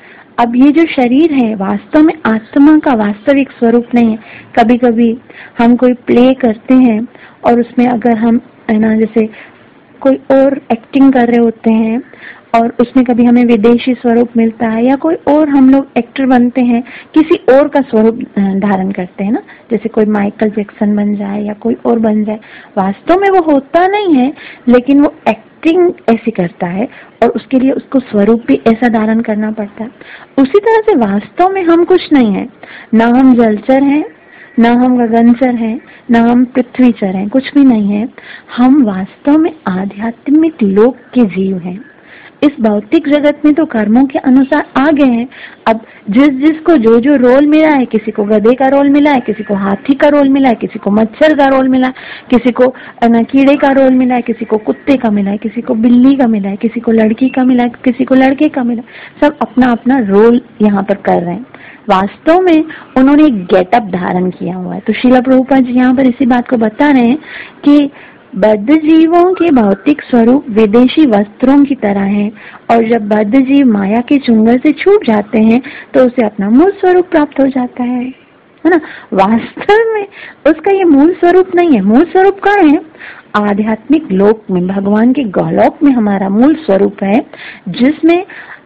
अब ये जो शरीर है वास्तव में आत्मा का वास्तविक स्वरूप नहीं है। कभी कभी हम कोई प्ले करते हैं और उसमें अगर हम है ना, जैसे कोई और एक्टिंग कर रहे होते हैं और उसमें कभी हमें विदेशी स्वरूप मिलता है, या कोई और हम लोग एक्टर बनते हैं, किसी और का स्वरूप धारण करते हैं ना, जैसे कोई माइकल जैक्सन बन जाए या कोई और बन जाए। वास्तव में वो होता नहीं है, लेकिन वो एक्टिंग ऐसी करता है और उसके लिए उसको स्वरूप भी ऐसा धारण करना पड़ता है। उसी तरह से वास्तव में हम कुछ नहीं है, ना हम जलचर हैं, ना हम गगनचर हैं, ना हम पृथ्वीचर हैं, कुछ भी नहीं है। हम वास्तव में आध्यात्मिक लोक के जीव हैं। इस भौतिक जगत में तो कर्मों के अनुसार आ गए हैं। अब जिस जिसको जो जो रोल मिला है, किसी को गधे का रोल मिला है, किसी को हाथी का रोल मिला है, किसी को मच्छर का रोल मिला है, किसी को कीड़े का रोल मिला है, किसी को कुत्ते का मिला है, किसी को बिल्ली का मिला है, किसी को लड़की का मिला है, किसी को लड़के का मिला है। सब अपना अपना रोल यहाँ पर कर रहे हैं। वास्तव में उन्होंने एक गेटअप धारण किया हुआ है। तो श्रील प्रभुपाद जी यहाँ पर इसी बात को बता रहे हैं कि बद्ध जीवों के भौतिक स्वरूप विदेशी वस्त्रों की तरह हैं, और जब बद्ध जीव माया के चुंगल से छूट जाते हैं तो उसे अपना मूल स्वरूप प्राप्त हो जाता है, है ना। वास्तव में उसका ये मूल स्वरूप नहीं है। मूल स्वरूप कहाँ है? आध्यात्मिक लोक में, भगवान के गोलोक में हमारा मूल स्वरूप है, जिसमें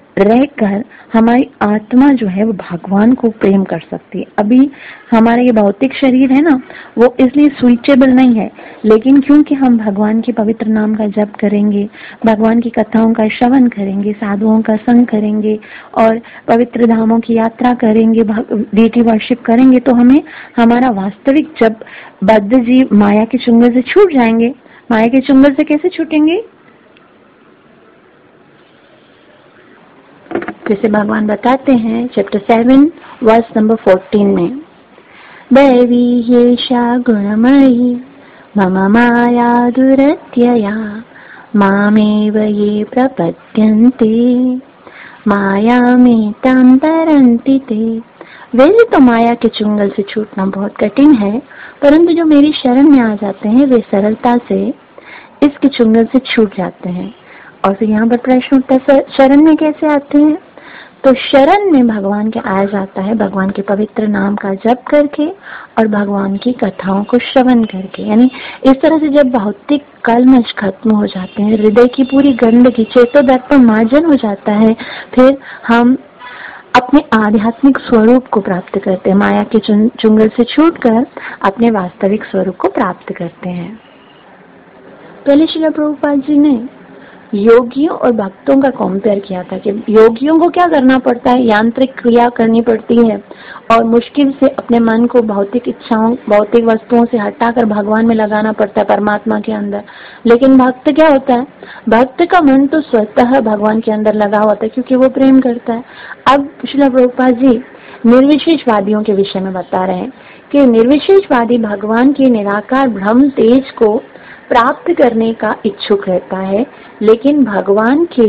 रहकर हमारी आत्मा जो है वो भगवान को प्रेम कर सकती है। अभी हमारा ये भौतिक शरीर है ना, वो इसलिए स्विचेबल नहीं है, लेकिन क्योंकि हम भगवान के पवित्र नाम का जप करेंगे, भगवान की कथाओं का श्रवण करेंगे, साधुओं का संग करेंगे और पवित्र धामों की यात्रा करेंगे, डीटी वर्शिप करेंगे, तो हमें हमारा वास्तविक, जब बद्ध जीव माया के चुंगल से छूट जाएंगे, माया के चुंगल से कैसे छूटेंगे? जैसे भगवान बताते हैं chapter seven verse number fourteen में, दैवी येषा गुणमयी मम माया दुरत्यया मामेव ये प्रपद्यन्ते मायामेतां तरन्ति ते। वैसे तो माया के चुंगल से छूटना बहुत कठिन है, परंतु जो मेरी शरण में आ जाते हैं वे सरलता से इसके चुंगल से छूट जाते हैं। और फिर यहाँ पर प्रश्न उठता है, शरण में कैसे आते हैं? तो शरण में भगवान के आया जाता है भगवान के पवित्र नाम का जप करके और भगवान की कथाओं को श्रवण करके। यानी इस तरह से जब भौतिक कलमश खत्म हो जाते हैं, हृदय की पूरी गंदगी, चेतोदर्पण मार्जन हो जाता है, फिर हम अपने आध्यात्मिक स्वरूप को प्राप्त करते हैं। माया के चुंगल से छूटकर अपने वास्तविक स्वरूप को प्राप्त करते हैं। पहले श्रील प्रभुपाद जी ने योगियों और भक्तों का कंपेयर किया था कि योगियों को क्या करना पड़ता है, यांत्रिक क्रिया करनी पड़ती है और मुश्किल से अपने मन को भौतिक इच्छाओं, भौतिक वस्तुओं से हटाकर भगवान में लगाना पड़ता है, परमात्मा के अंदर। लेकिन भक्त क्या होता है? भक्त का मन तो स्वतः भगवान के अंदर लगा होता है, क्योंकि वो प्रेम करता है। अब श्रील प्रभुपाद जी निर्विशेषवादियों के विषय में बता रहे हैं कि निर्विशेषवादी भगवान के निराकार ब्रह्म तेज को प्राप्त करने का इच्छुक रहता है, लेकिन भगवान के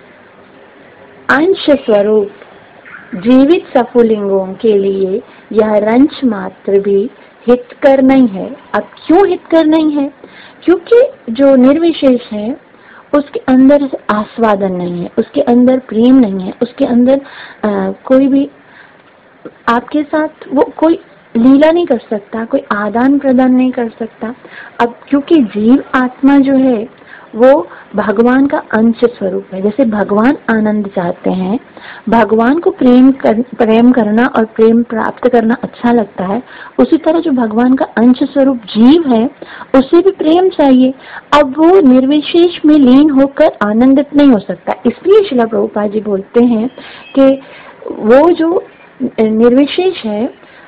अंश स्वरूप जीवित सफुलिंगों के लिए यह रंच मात्र भी हितकर नहीं है। अब क्यों हितकर नहीं है? क्योंकि जो निर्विशेष है उसके अंदर आस्वादन नहीं है, उसके अंदर प्रेम नहीं है, उसके अंदर आ, कोई भी आपके साथ वो कोई लीला नहीं कर सकता, कोई आदान प्रदान नहीं कर सकता। अब क्योंकि जीव आत्मा जो है वो भगवान का अंश स्वरूप है। जैसे भगवान आनंद चाहते हैं, भगवान को प्रेम कर, प्रेम करना और प्रेम प्राप्त करना अच्छा लगता है, उसी तरह जो भगवान का अंश स्वरूप जीव है उसे भी प्रेम चाहिए। अब वो निर्विशेष में लीन होकर आनंदित नहीं हो सकता। इसलिए श्रील प्रभुपाद जी बोलते हैं कि वो जो निर्विशेष है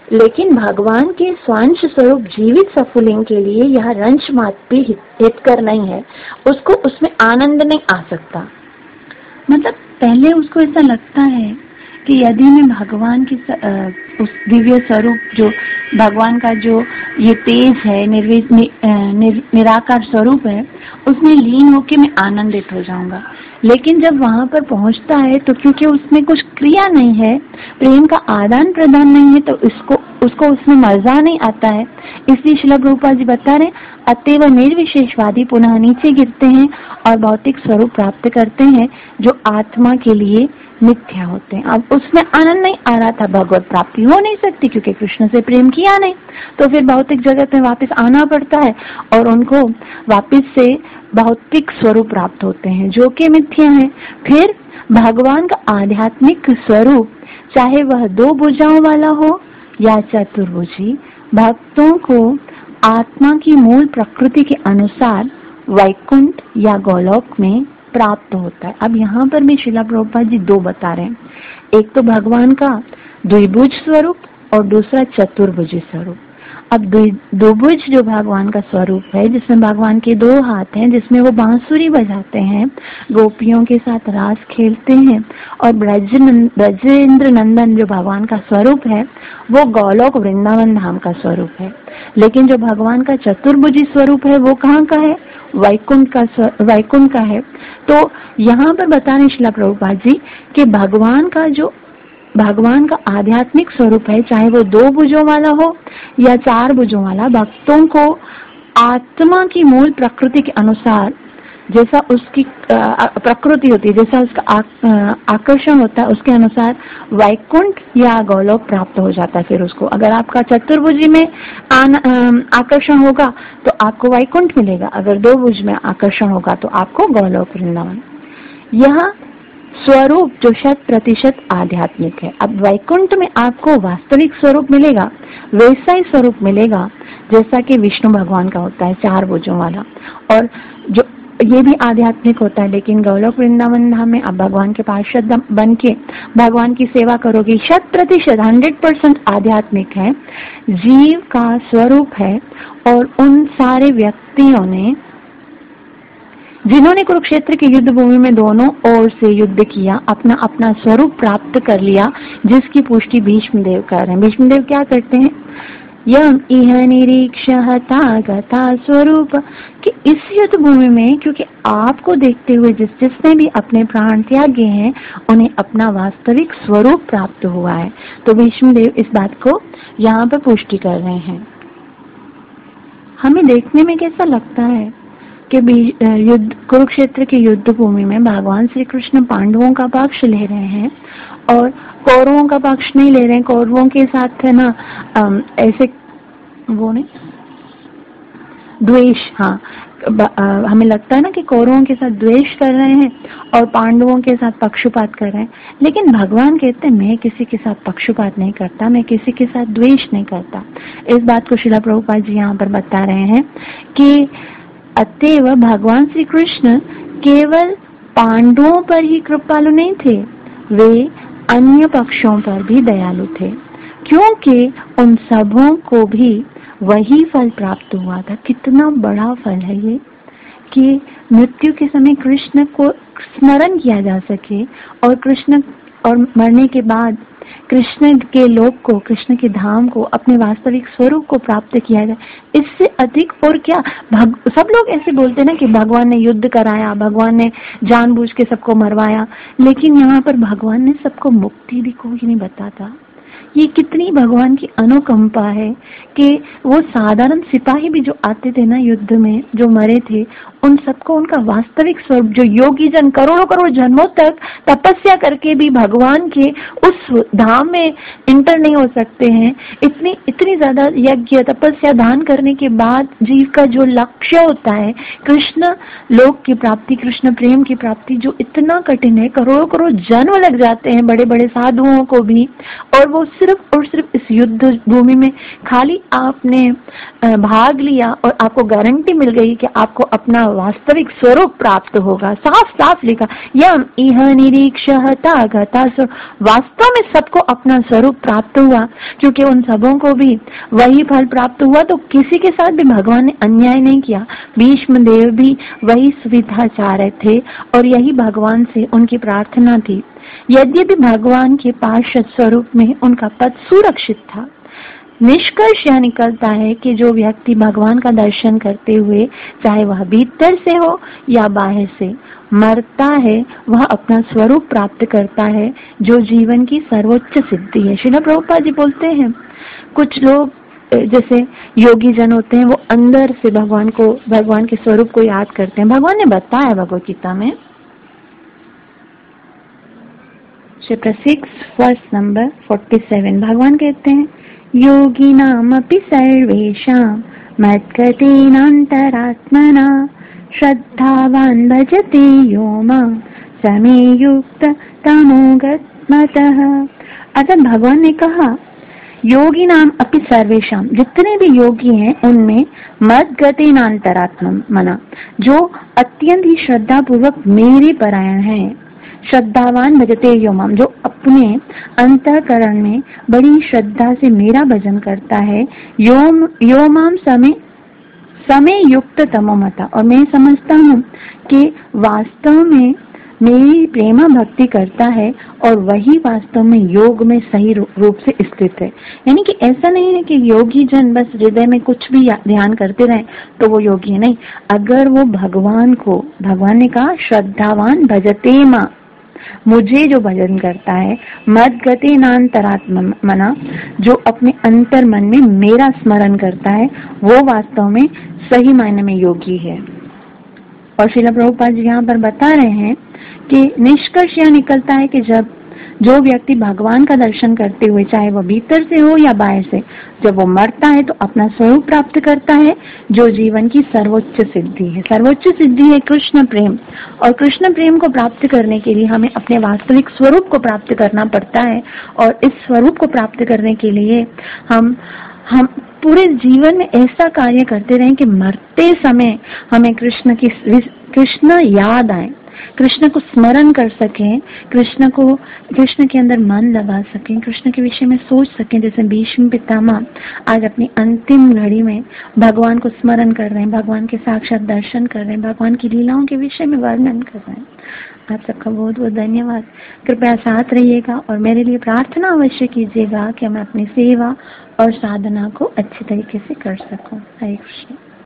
लेकिन भगवान के स्वांश स्वरूप जीवित सफुलिंग के लिए यह रंश मात्र भी हितकर नहीं है, उसको उसमें आनंद नहीं आ सकता। मतलब पहले उसको ऐसा लगता है कि यदि मैं भगवान की उस दिव्य स्वरूप जो भगवान का जो ये तेज है, निर्वि नि, निर, निराकार स्वरूप है, उसमें लीन होकर मैं आनंदित हो जाऊंगा। लेकिन जब वहां पर पहुंचता है तो क्योंकि उसमें कुछ क्रिया नहीं है, प्रेम का आदान प्रदान नहीं है, तो इसको उसको उसमें मजा नहीं आता है। इसलिए श्रील प्रभुपाद जी बता रहे, अतएव निर्विशेषवादी पुनः नीचे गिरते हैं और भौतिक स्वरूप प्राप्त करते हैं जो आत्मा के लिए मिथ्या होते हैं। अब उसमें आनंद नहीं आ रहा था, भगवत प्राप्ति हो नहीं सकती क्योंकि कृष्ण से प्रेम किया नहीं, तो फिर भौतिक जगत में वापस आना पड़ता है और उनको वापस से भौतिक स्वरूप प्राप्त होते हैं जो कि मिथ्या है। फिर भगवान का आध्यात्मिक स्वरूप, चाहे वह दो भुजाओं वाला हो या चतुर्भुजी, भक्तों को आत्मा की मूल प्रकृति के अनुसार वैकुंठ या गोलोक में प्राप्त होता है। अब यहाँ पर भी श्रील प्रभुपाद जी दो बता रहे हैं, एक तो भगवान का द्विभुज स्वरूप और दूसरा चतुर्भुज स्वरूप। अब द्विभुज जो भगवान का स्वरूप है, जिसमें भगवान के दो हाथ हैं, जिसमें वो बांसुरी बजाते हैं, गोपियों के साथ रास खेलते हैं, और ब्रज ब्रजेंद्र नंदन जो भगवान का स्वरूप है वो गोलोक वृंदावन धाम का स्वरूप है। लेकिन जो भगवान का चतुर्भुजी स्वरूप है वो कहाँ का है? वैकुंठ का वैकुंठ का है। तो यहाँ पर बता रहे श्रील प्रभुपाद जी कि भगवान का जो भगवान का आध्यात्मिक स्वरूप है, चाहे वो दो भुजों वाला हो या चार भुजों वाला, भक्तों को आत्मा की मूल प्रकृति के अनुसार, जैसा उसकी प्रकृति होती है, जैसा उसका आकर्षण होता है, उसके अनुसार वैकुंठ या गोलोक प्राप्त हो जाता है। फिर उसको अगर आपका चतुर्भुजी में आकर्षण होगा तो आपको वैकुंठ मिलेगा, अगर दो भुज में आकर्षण होगा तो आपको गोलोक वृंदावन। यह स्वरूप जो शत प्रतिशत आध्यात्मिक है। अब वैकुंठ में आपको वास्तविक स्वरूप मिलेगा, वैसा ही स्वरूप मिलेगा जैसा कि विष्णु भगवान का होता है, चार भुजों वाला, और जो ये भी आध्यात्मिक होता है। लेकिन गोलोक वृंदावन धाम में आप भगवान के पार्षद बन के भगवान की सेवा करोगे, शत प्रतिशत हंड्रेड परसेंट आध्यात्मिक है, जीव का स्वरूप है। और उन सारे व्यक्तियों ने जिन्होंने कुरुक्षेत्र की युद्ध भूमि में दोनों ओर से युद्ध किया, अपना अपना स्वरूप प्राप्त कर लिया, जिसकी पुष्टि भीष्मदेव कर रहे हैं। भीष्मदेव क्या करते हैं? यम इह निरीक्षता गता स्वरूप, कि इस युद्ध भूमि में क्योंकि आपको देखते हुए जिस जिसने भी अपने प्राण त्यागे हैं उन्हें अपना वास्तविक स्वरूप प्राप्त हुआ है। तो भीष्मदेव इस बात को यहाँ पर पुष्टि कर रहे हैं। हमें देखने में कैसा लगता है कि युद्ध कुरुक्षेत्र की युद्ध भूमि में भगवान श्री कृष्ण पांडवों का पक्ष ले रहे हैं और कौरवों का पक्ष नहीं ले रहे हैं। कौरवों के साथ है ना ऐसे वो नहीं द्वेष, हाँ हमें लगता है ना कि कौरवों के साथ द्वेष कर रहे हैं और पांडवों के साथ पक्षपात कर रहे हैं। लेकिन भगवान कहते हैं मैं किसी के साथ पक्षपात नहीं करता, मैं किसी के साथ द्वेष नहीं करता। इस बात को श्रील प्रभुपाद जी यहाँ पर बता रहे हैं कि अतएव भगवान श्री कृष्ण केवल पांडवों पर ही कृपालु नहीं थे, वे अन्य पक्षों पर भी दयालु थे, क्योंकि उन सबों को भी वही फल प्राप्त हुआ था। कितना बड़ा फल है ये कि मृत्यु के समय कृष्ण को स्मरण किया जा सके और कृष्ण और मरने के बाद कृष्ण के लोक को, कृष्ण के धाम को, अपने वास्तविक स्वरूप को प्राप्त किया जाए। इससे अधिक और क्या? भग, सब लोग ऐसे बोलते हैं ना कि भगवान ने युद्ध कराया, भगवान ने जानबूझ के सबको मरवाया, लेकिन यहाँ पर भगवान ने सबको मुक्ति भी कोई नहीं बताता। ये कितनी भगवान की अनुकंपा है कि वो साधारण सिपाही भी जो आते थे ना युद्ध में, जो मरे थे, उन सबको उनका वास्तविक स्वरूप, जो योगी जन करोड़ों करोड़ जन्मों तक तपस्या करके भी भगवान के उस धाम में इंटर नहीं हो सकते हैं, इतनी इतनी ज्यादा यज्ञ तपस्या दान करने के बाद जीव का जो लक्ष्य होता है कृष्ण लोक की प्राप्ति, कृष्ण प्रेम की प्राप्ति, जो इतना कठिन है, करोड़ों करोड़ जन्म लग जाते हैं बड़े बड़े साधुओं को भी, और वो सिर्फ और सिर्फ इस युद्ध भूमि में खाली आपने भाग लिया और आपको गारंटी मिल गई कि आपको अपना वास्तविक स्वरूप प्राप्त होगा, साफ साफ लिखा यम इह निरीक्षता गता, वास्तव में सबको अपना स्वरूप प्राप्त हुआ, क्योंकि उन सबों को भी वही फल प्राप्त हुआ। तो किसी के साथ भी भगवान ने अन्याय नहीं किया। भीष्म देव भी वही सुविधा चाह रहे थे और यही भगवान से उनकी प्रार्थना थी। यद्यपि भगवान के पार्षद स्वरूप में उनका पद सुरक्षित था। निष्कर्ष यह निकलता है कि जो व्यक्ति भगवान का दर्शन करते हुए, चाहे वह भीतर से हो या बाहर से, मरता है, वह अपना स्वरूप प्राप्त करता है, जो जीवन की सर्वोच्च सिद्धि है। श्रील प्रभुपाद जी बोलते हैं, कुछ लोग जैसे योगी जन होते हैं, वो अंदर से भगवान को, भगवान के स्वरूप को याद करते हैं। भगवान ने बताया भगवत गीता में, chapter six verse number forty seven, भगवान कहते हैं, योगी नाम अपि सर्वेषां मद्गतेनान्तरात्मना श्रद्धावान् भजते यो मां समे युक्त तमोगतमतः। अतः भगवान ने कहा, योगी नाम अपि सर्वेषां, जितने भी योगी हैं उनमें मद्गतेनान्तरात्मना, जो अत्यंत ही श्रद्धा पूर्वक मेरे परायण हैं, श्रद्धावान भजते यो माम, जो अपने अंतःकरण में बड़ी श्रद्धा से मेरा भजन करता है, योम यो माम समय समय युक्त तमोमता, और मैं समझता हूँ कि वास्तव में मेरी प्रेमा भक्ति करता है और वही वास्तव में योग में सही रूप से स्थित है। यानी कि ऐसा नहीं है कि योगी जन बस हृदय में कुछ भी ध्यान करते रहे तो वो योगी है, नहीं। अगर वो भगवान को, भगवान ने कहा श्रद्धावान भजते मां, मुझे जो भजन करता है, मद गते नान्तरात्मना, जो अपने अंतर मन में मेरा स्मरण करता है, वो वास्तव में सही मायने में योगी है। और श्रील प्रभुपाद जी यहाँ पर बता रहे हैं कि निष्कर्ष यह निकलता है कि जब जो व्यक्ति भगवान का दर्शन करते हुए, चाहे वो भीतर से हो या बाहर से, जब वो मरता है तो अपना स्वरूप प्राप्त करता है, जो जीवन की सर्वोच्च सिद्धि है। सर्वोच्च सिद्धि है कृष्ण प्रेम, और कृष्ण प्रेम को प्राप्त करने के लिए हमें अपने वास्तविक स्वरूप को प्राप्त करना पड़ता है। और इस स्वरूप को प्राप्त करने के लिए हम हम पूरे जीवन में ऐसा कार्य करते रहें कि मरते समय हमें कृष्ण की कृष्ण याद आए, कृष्ण को स्मरण कर सकें, कृष्ण को कृष्ण के अंदर मन लगा सकें, कृष्ण के विषय में सोच सकें। जैसे भीष्म पितामह आज अपनी अंतिम घड़ी में भगवान को स्मरण कर रहे हैं, भगवान के साक्षात दर्शन कर रहे हैं, भगवान की लीलाओं के विषय में वर्णन कर रहे हैं। आप सबका बहुत बहुत धन्यवाद। कृपया साथ रहिएगा और मेरे लिए प्रार्थना अवश्य कीजिएगा कि मैं अपनी सेवा और साधना को अच्छी तरीके से कर सकूं। हरे कृष्ण।